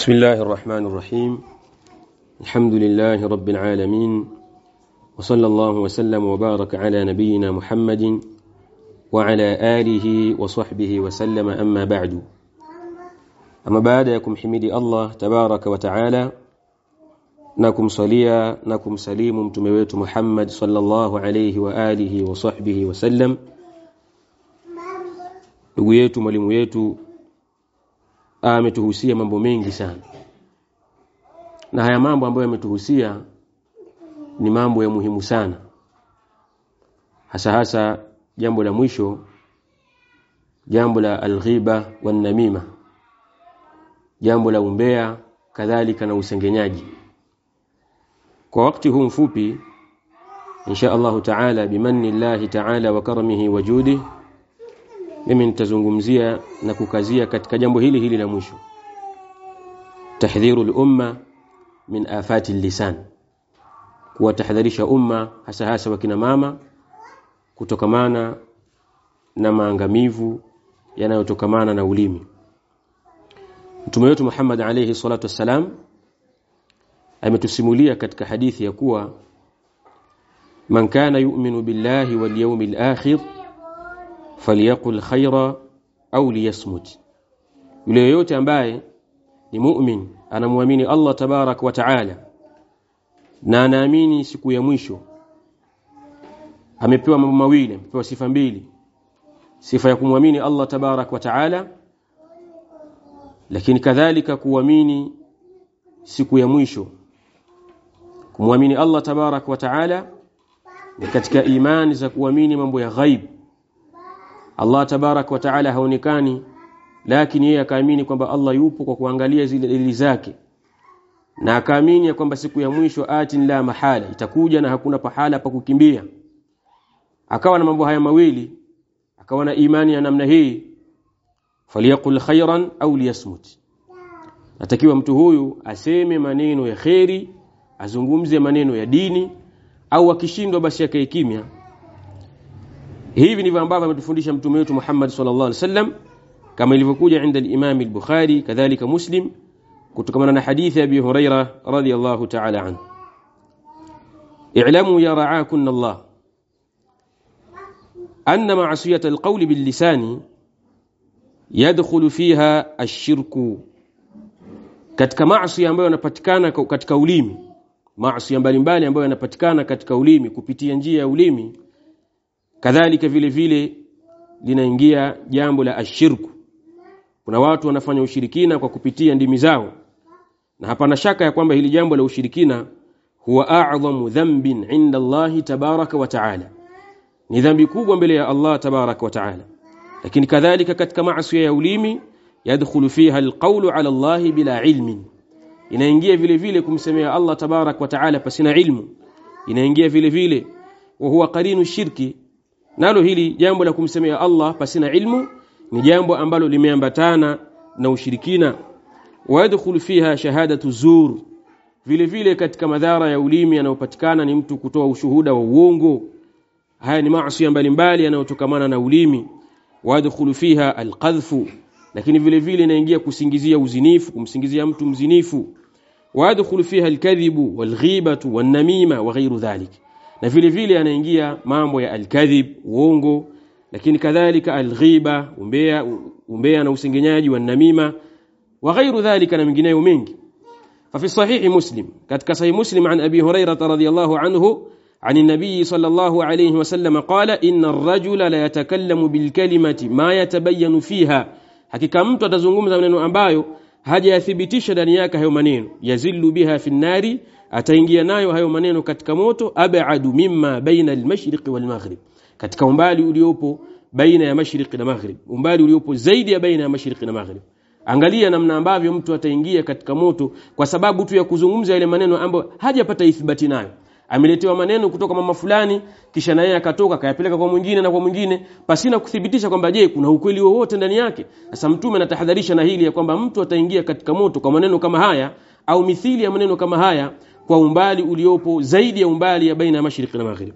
بسم الله الرحمن الرحيم. الحمد لله رب العالمين، وصلى الله وسلم وبارك على نبينا محمد وعلى آله وصحبه وسلم. أما بعد، أما بعد يكم حميدي الله تبارك وتعالى، نكم صليا نكم سليم متمويت محمد صلى الله عليه وآله وصحبه وسلم. ndugu yetu mwalimu yetu ametuhusia mambo mengi sana, na haya mambo ambayo ametuhusia ni mambo ya muhimu sana, hasa jambo la mwisho, jambo la alghiba wan namima, jambo la umbea kadhalika na usengenyaji. Kwa wakati huu mfupi insha Allah taala, bimanni Allah taala wa karamihi wa judihi, mimi nitazungumzia na kukazia katika jambo hili la mwisho, tahdhiru al-umma min afati al-lisan, kuwatahadharisha umma hasa wakina mama kutokamana na maangamivu yanayotokamana na ulimi. Mtume wetu Muhammad alayhi salatu wassalam ametusimulia katika hadithi ya kuwa man kana yu'minu billahi wal yawmil akhir falyaqul khaira au liyasmut, yule yote ambaye ni mu'min, anamuamini Allah tabarak wa taala na anaamini siku ya mwisho, amepewa mambo mawili, amepewa sifa mbili: sifa ya kumwamini Allah tabarak wa taala, lakini kadhalika kuamini siku ya mwisho. Kumwamini Allah tabarak wa taala ni katika imani za kuamini mambo ya ghaib. Allah tabarak wa taala haonekani, lakini yeye akaamini kwamba Allah yupo kwa kuangalia zile dalili zake, na akaamini kwamba siku ya mwisho atin la mahala, itakuja na hakuna pahala pa kukimbia. Akawa na mambo haya mawili, akawa na imani ya namna hii, falyaqul khairan au liyasmut. Natakiwa mtu huyu aseme maneno ya khairi, azungumze maneno ya dini, au akishindwa basi akae kimya. Hivi ndivyo ambavyo ametufundisha mtume wetu Muhammad sallallahu alaihi wasallam, kama ilivyokuja inda al-Imam al-Bukhari kadhalika Muslim, kutokana na hadithi ya Abi Huraira radhiyallahu ta'ala anhu: i'lamu ya ra'akunna Allah anna ma'siyata al-qawli bil-lisani yadkhulu fiha ash-shirku. Katika maasi ambayo yanapatikana katika ulimi, maasi mbalimbali ambayo yanapatikana katika ulimi kupitia njia ya ulimi, kadhalika vile vile linaingia jambo la ashirku. Kuna watu wanafanya ushirikina kwa kupitia ndimi zao, na hapana shaka ya kwamba hili jambo la ushirikina huwa a'dhamu dhanbin 'inda Allah tabaraka wa ta'ala, ni dhambi kubwa mbele ya Allah tabaraka wa ta'ala. Lakini kadhalika katika maasi ya ulimi, yadkhulu fiha alqawlu 'ala Allah bila ilmin, inaingia vile vile kumsemea Allah tabaraka wa ta'ala pasina ilmu. Inaingia vile vile wa huwa qarinu shirki, nalo hili jambo la kumsemea Allah pasina ilmu ni jambo ambalo limeambatana na ushirikina. Wa yadkhulu fiha shahadatu zur, vile vile katika madhara ya ulimi yanayopatikana ni mtu kutoa ushuhuda wa uongo. Haya ni maasi mbalimbali yanayotokamana na ulimi. Wa yadkhulu fiha alqadhfu, lakini vile vile inaingia kusingizia uzinifu, kumsingizia mtu mzinifu. Wa yadkhulu fiha alkadhibu walghibatu wannamima wa ghairu dhalik, na vile vile anaingia mambo ya alkadhib, uongo, lakini kadhalika alghiba, umbea na usengenyaji, wa namima wa ghairu dhalika, na mengineyo mengi. Fa fi sahih Muslim, katika sahih Muslim, an Abi Hurairah radhiyallahu anhu عن النبي صلى الله عليه وسلم قال إن الرجل لا يتكلم بالكلمة ما يتبين فيها, hakika mtu atazungumza maneno ambayo hajayathibitisha ndani yake hayo maneno, yazillu biha fi an-nari, ataingia nayo hayo maneno katika moto, ab'adu mimma baina al-mashriq wal-maghrib, katika umbali uliopo baina ya mashriq na maghrib, umbali uliopo zaidi ya baina ya mashriq na maghrib. Angalia namna ambavyo mtu ataingia katika moto kwa sababu tu ya kuzungumza ile maneno ambayo hajapata ithibati nayo. Ameletewa maneno kutoka mama fulani, kisha naye akatoka akayapeleka kwa mwingine na kwa mwingine, pasina kuthibitisha kwamba je, kuna ukweli wowote ndani yake. Sasa mtume anatahadharisha na hili ya kwamba mtu ataingia katika moto kwa maneno kama haya, au mithili ya maneno kama haya, kwa umbali uliopo zaidi ya umbali ya baina ya mashriq na maghrib.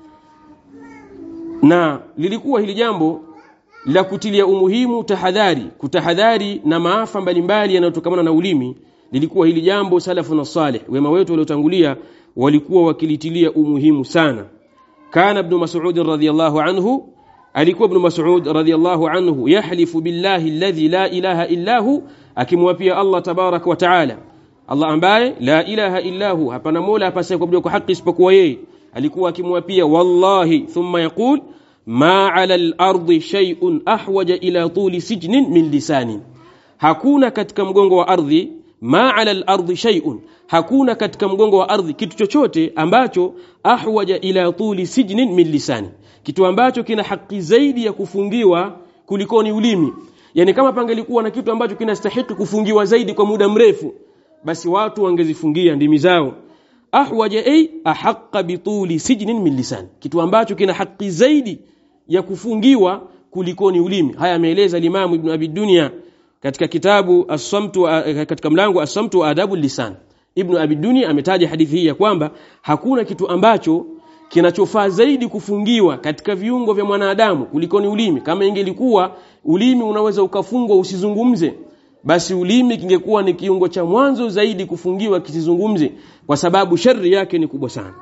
Na lilikuwa hili jambo la kutilia umuhimu kutahadhari na maafa mbalimbali yanayotokana na ulimi, lilikuwa hili jambo salafu na salih wema wetu waliotangulia walikuwa wakilitilia umuhimu sana. Kana ibn Mas'ud radhiyallahu anhu, alikuwa ibn Mas'ud radhiyallahu anhu yahlifu billahi alladhi la ilaha illa hu, akimwapia Allah tabarak wa taala, Allah ambaye la ilaha illa hu, hapana mola apasaye kuabudiwa kwa haki isipokuwa yeye, alikuwa akimwapia wallahi, thumma yaqul ma ala al-ardi shay'un ahwaja ila tuli sijnin min lisani, hakuna katika mgongo wa ardhi, ma ala al-ardi shay'un, hakuna katika mgongo wa ardhi kitu chochote ambacho ahwaja ila tuli sijnin min lisani, kitu ambacho kina haki zaidi ya kufungiwa kuliko ni ulimi. Yani kama pangelikuwa na kitu ambacho kinastahili kufungiwa zaidi kwa muda mrefu, basi watu wangezifungia ndimi zao. Ahwaja ay ahaqqa bituli sijnin min lisan, kitu ambacho kina haki zaidi ya kufungiwa kuliko ni ulimi. Haya ameeleza Imam Ibn Abi Dunya katika kitabu As-Samtu, katika mlango As-Samtu wa Adabu Lisan. Ibn Abi Dunya ametaja hadithi hii ya kwamba hakuna kitu ambacho kinachofaa zaidi kufungiwa katika viungo vya mwanadamu kuliko ni ulimi. Kama ingelikuwa ulimi unaweza ukafungwa usizungumze, basi ulimi kingekuwa ni kiungo cha mwanzo zaidi kufungiwa kisizungumze, kwa sababu shari yake ni kubwa sana.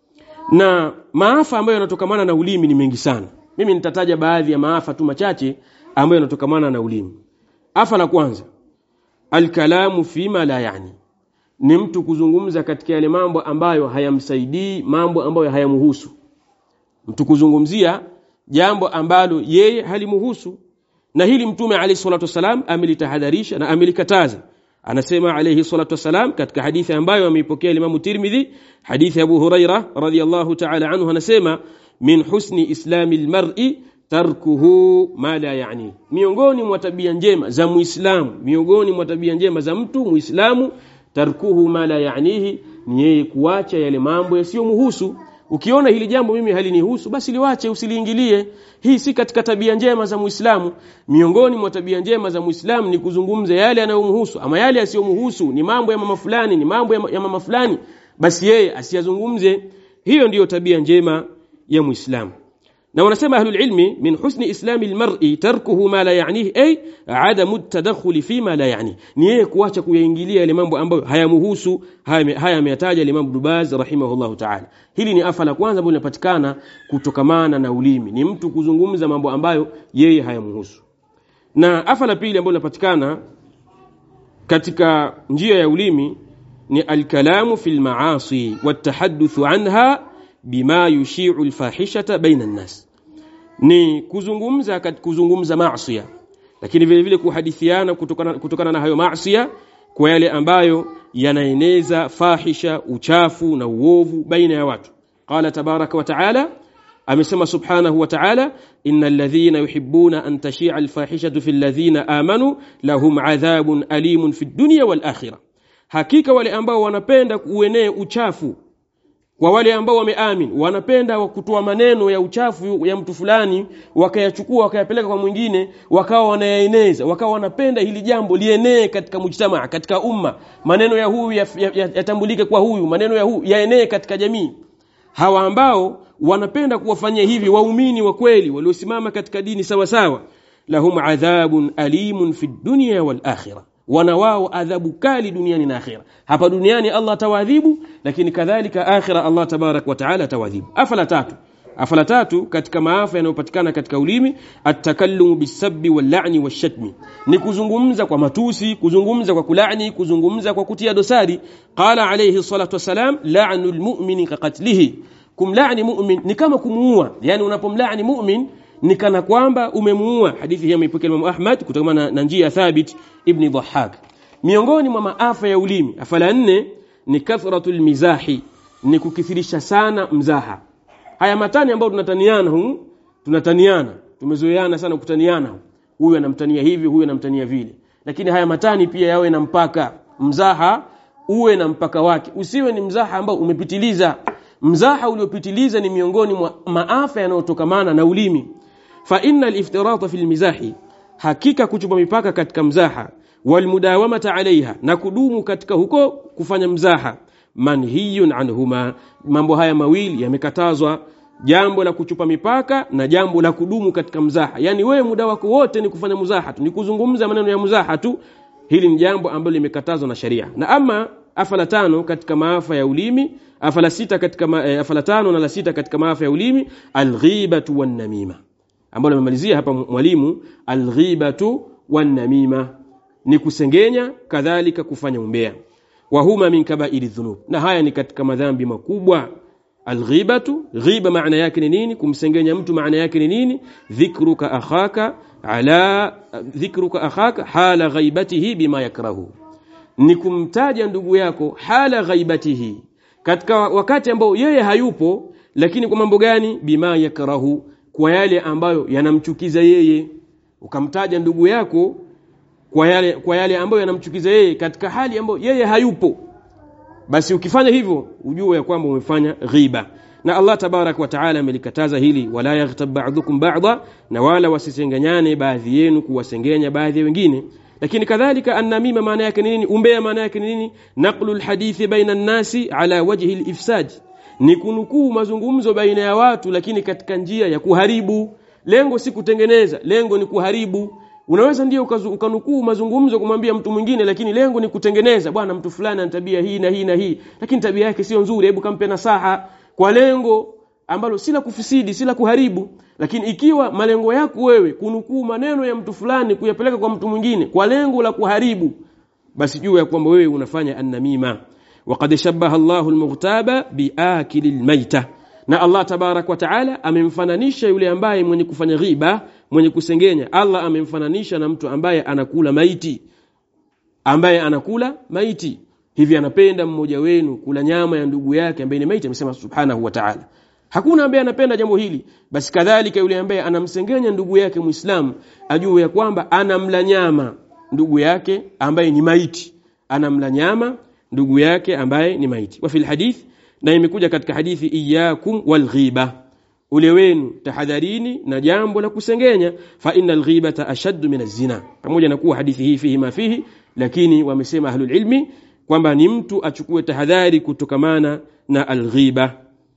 Na maafa ambayo yanatokamana na ulimi ni mengi sana. Mimi nitataja baadhi ya maafa tu machache ambayo yanatokamana na ulimi. Afa la kwanza, al-kalamu fima la yani, ni mtu kuzungumza katika yale mambo ambayo hayamsaidii, mambo ambayo hayamhusu. Mtu kuzungumzia jambo ambalo yeye halimuhusu. Na hili Mtume alayhi salatu wasalam amelitahadharisha na amelikataza. Anasema alayhi salatu wasalam katika hadithi ambayo ameipokea Imam Tirmidhi, hadithi Abu Hurairah radhiyallahu ta'ala anhu, anasema min husni islamil mar'i tarkuhu ma la yani, miongoni mwa tabia njema za Muislamu, miongoni mwa tabia njema za mtu Muislamu, tarkuhu ma la yanihi, ni yeye kuacha yale mambo yasiyomhusu. Ukiona hili jambo mimi halinihusu, basi liwache, usiliingilie. Hii si katika tabia njema za Muislamu. Miongoni mwa tabia njema za Muislamu ni kuzungumza yale yanayomhusu, ama yale yasiyomhusu ni mambo ya mama fulani, ni mambo ya mama fulani, basi yeye asiyazungumze. Hiyo ndiyo tabia njema ya Muislamu. Na wanasema ahlul ilmi min husni islamil mar'i tarkuhu ma la ya'nihi, ay adamu at-tadakhul fi ma la ya'ni, ni yeye kuacha kuyaingilia yale mambo ambayo hayamhusu. Haya ameyataja Imam Ibn Baz rahimahullahu ta'ala. Hili ni afa la kwanza ambalo linapatikana kutokamana na ulimi, ni mtu kuzungumza mambo ambayo yeye hayamhusu. Na afa la pili ambalo linapatikana katika njia ya ulimi ni al-kalamu fil ma'asi wat-tahadduthu anha bima yushi'u al-fahishata baina an-nas, ni kuzungumza maasiya, lakini vile vile kuhadithiana kutokana na hayo maasiya kwa yale ambayo yanaeneza fahisha, uchafu na uovu baina ya watu. Qala tabaraka wa taala, amesema subhanahu wa ta'ala, innal ladhina yuhibbuna an tashi'a al-fahishatu fil ladhina amanu lahum adhabun alimun fid dunya wal akhirah, hakika wale ambao wanapenda kuenea uchafu kwa wale ambao wameamini, wanapenda kutoa maneno ya uchafu ya mtu fulani wakayachukua wakayapeleka kwa mwingine, wakawa wanayaeneza, wakawa wanapenda hili jambo lienee katika mujtamaa, katika umma, maneno ya huyu yatambulike kwa huyu, maneno ya huyu yaenee katika jamii. Hawa ambao wanapenda kuwafanyia hivi waumini wa kweli waliosimama katika dini sawa sawa, lahum adhabun alimun fid dunya wal akhirah, wana wao adhabu kali duniani na akhira. Hapa duniani Allah atawadhibu, lakini kadhalika akhira Allah tabarak wa taala atawadhibu. Afala tatu katika maafa yanayopatikana katika ulimi, at-takallumu bis-sabbi wal-la'ni wash-shatmi, ni kuzungumza kwa matusi, kuzungumza kwa kulani, kuzungumza kwa kutia dosari. Qala alayhi salatu wasalam, la'nul mu'mini ka qatlihi, kumlaani mu'min ni kama kumuua. Yani unapomlaani mu'min ni kana kwamba umemuua. Hadithi hii imeipokea Imam Ahmad kutokana na njia Thabit ibn Dhahhak. Miongoni mwa maafa ya ulimi, afala 4 ni kathratul mizahi, ni kukithirisha sana mzaha. Haya matani ambayo tunataniana, tumezoeana sana kutaniana, huyu anamtania hivi, huyu anamtania vile. Lakini haya matani pia yawe na mpaka. Mzaha uwe na mpaka wake, usiwe ni mzaha ambao umepitiliza. Mzaha uliopitiliza ni miongoni mwa maafa yanayotokamana na ulimi. Fa innal iftirata fil mizahi, hakika kuchupa mipaka katika mzaha, wal mudawamata alaiha, na kudumu katika huko kufanya mzaha, manhiyun anhuma, mambo haya mawili yamekatazwa, jambo la kuchupa mipaka na jambo la kudumu katika mzaha. Yani wewe muda wako wote ni kufanya mzaha tu, ni kuzungumza maneno ya mzaha tu, Hili ni jambo ambalo limekatazwa na sharia. Na ama afala tano katika maafa ya ulimi, afala sita katika afala tano na la sita katika maafa ya ulimi, alghibatu wan namima, ambalo nimemalizia hapa mwalimu. Alghibatu wan namima ni kusengenya, kadhalika kufanya umbea. Wa huma min kaba'iri dhunub, na haya ni katika madhambi makubwa. Alghibatu, ghiba maana yake ni nini? Kumsengenya mtu maana yake ni nini? Dhikruka akhaka hala ghaibatihi bima yakrahu, ni kumtaja ndugu yako hala ghaibatihi, katika wakati ambao yeye hayupo, lakini kwa mambo gani? Bima yakrahu, kwa yale ambayo yanamchukiza yeye. Ukamtaja ndugu yako kwa yale ambayo yanamchukiza yeye katika hali ambayo yeye hayupo, basi ukifanya hivyo ujue ya kwamba umefanya ghiba. Na Allah tabarak wa taala amelikataza hili, wala yaghtab ba'dukum ba'dha, na wala wasisenganyane baadhi yenu kuwasengenya baadhi wengine. Lakini kadhalika an-namima maana yake nini? Umbea maana yake nini? Naqlul hadithi baina an-nasi ala wajhi al-ifsad, ni kunukuu mazungumzo baina ya watu lakini katika njia ya kuharibu. Lengo si kutengeneza, lengo ni kuharibu. Unaweza ndio ukanukuu mazungumzo kumwambia mtu mwingine, lakini lengo ni kutengeneza. Bwana, mtu fulani ana tabia hii na hii na hii, lakini tabia yake sio nzuri, hebu kampe nasaha, kwa lengo ambalo si la kufisidi, si la kuharibu. Lakini ikiwa malengo yako wewe kunukuu maneno ya mtu fulani kuyapeleka kwa mtu mwingine kwa lengo la kuharibu, basi jua ya kwamba wewe unafanya an-namima. Waqad shabbaha Allahu al-mughtaba bi'akilil mayta, na Allah tabarak wa taala amemfananisha yule ambaye mwenye kufanya ghiba, mwenye kusengenya, Allah amemfananisha na mtu ambaye anakula maiti, ambaye anakula maiti. Hivi anapenda mmoja wenu kula nyama ya ndugu yake ambaye ni maiti? Amesema subhanahu wa ta'ala, hakuna ambaye anapenda jambo hili. Basi kadhalika yule ambaye anamsengenya ndugu yake Muislamu ajue ya kwamba anamla nyama ndugu yake ambaye ni maiti, anamla nyama ndugu yake ambaye ni maiti. Wa fil hadith, na imekuja katika hadithi, iyyakum wal ghiba, ule wenu tahadharini na jambo la kusengenya, fa innal ghibata ashaddu min az-zina. Pamoja na kuwa hadithi hii fihi ma fihi, lakini wamesema ahlul ilmi kwamba ni mtu achukue tahadhari kutokamana na al-ghiba.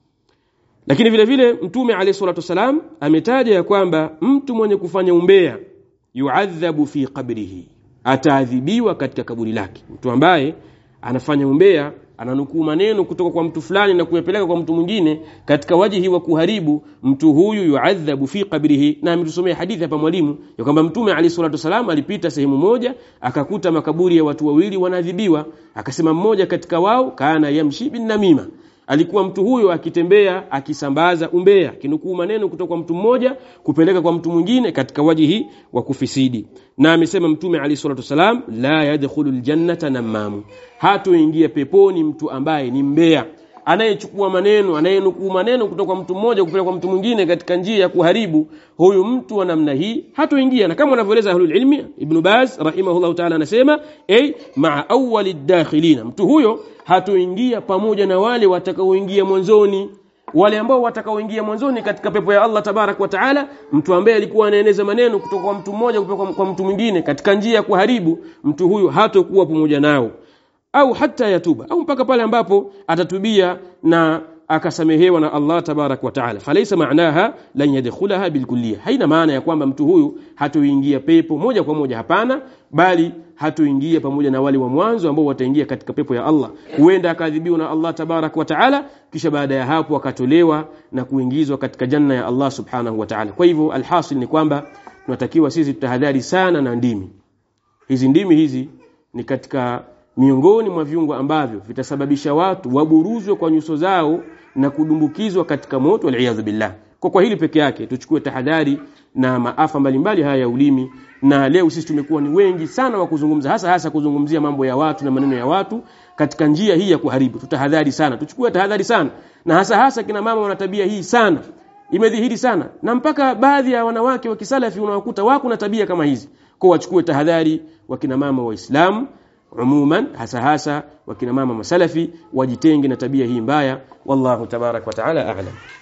Lakini vile vile Mtume alayhi salatu wasalam ametaja ya kwamba mtu mwenye kufanya umbea yuadhabu fi qabrihi, ataadhibiwa katika kaburi lake. Mtu ambaye anafanya umbea, ananukuu maneno kutoka kwa mtu fulani na kuyapeleka kwa mtu mwingine katika wajihi wa kuharibu, mtu huyu yuadhabu fi qabrihi. Na ametusomea hadithi hapa mwalimu ya kwamba Mtume alayhi salatu wasalam alipita sehemu moja akakuta makaburi ya watu wawili wanaadhibiwa, akasema mmoja katika wao kana yamshi bin namima, alikuwa mtu huyo akitembea akisambaza umbea, kinukuu maneno kutoka kwa mtu mmoja kupeleka kwa mtu mwingine katika wajihi wa kufisidi. Na amesema Mtume alayhi salatu wasalam, la yadkhulul jannata namamu, hatoingia peponi mtu ambaye ni mbea, anayechukua maneno, anayenukuu maneno kutoka kwa mtu mmoja kupeleka kwa mtu mwingine katika njia ya kuharibu. Huyu mtu wa namna hii hatoingia. Na kama wanavyoeleza ahlul ilmi, Ibn Baz rahimahullah ta'ala anasema ma'a awwalid dakhilina, mtu huyo hatoingia pamoja na wale watakaoingia mwanzoni. Wale ambao watakaoingia mwanzoni katika pepo ya Allah tabarak wa taala, mtu ambaye alikuwa anaeneza maneno kutoka kwa mtu mmoja kupeleka kwa mtu mwingine katika njia ya kuharibu, mtu huyo hatakuwa pamoja nao, au hata yatuba, au mpaka pale ambapo atatubia na akasamehewa na Allah tabarak wa taala. Falaysa maanaha lan yadkhulaha bilkulliyah, haina maana ya kwamba mtu huyu hatoingia pepo moja kwa moja, hapana, bali hatoingia pamoja na wale wa mwanzo ambao wataingia katika pepo ya Allah. Huenda akadhibiwa na Allah tabarak wa taala, kisha baada ya hapo akatolewa na kuingizwa katika janna ya Allah subhanahu wa taala. Kwa hivyo alhasil ni kwamba tunatakiwa sisi tutahadhari sana na ndimi hizi. Ndimi hizi ni katika miongoni mwa viungo ambavyo vitasababisha watu waburuzwe kwa nyuso zao na kudumbukizwa katika moto, wal billah. Kwa hili peke yake tuchukue tahadhari na maafa mbalimbali haya ya ulimi. Na leo sisi tumekuwa ni wengi sana wa kuzungumza, hasa kuzungumzia mambo ya watu na maneno ya watu katika njia hii ya kuharibu. Tutahadhari sana, tuchukue tahadhari sana, na hasa kina mama wana tabia hii sana, imedhihiri sana, na mpaka baadhi ya wanawake wa kisalafi unawakuta wako na tabia kama hizi. Kwa wachukue tahadhari wakina mama waislamu umuman, hasa wakina mama masalafi wajitenge na tabia hii mbaya. Wallahu tabarak wa taala a'lam.